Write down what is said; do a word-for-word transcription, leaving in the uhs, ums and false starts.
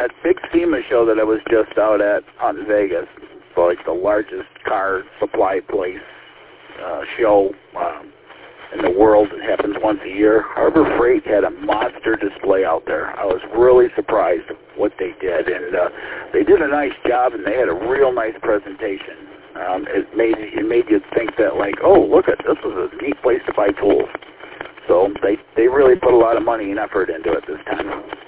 that big SEMA show that I was just out at out in Vegas, like the largest car supply place uh, show um, in the world. It happens once a year. Harbor Freight had a monster display out there. I was really surprised what they did, and uh, they did a nice job, and they had a real nice presentation. Um, it made it made you think that, like, oh, look at this is a neat place to buy tools. So they they really put a lot of money and effort into it this time.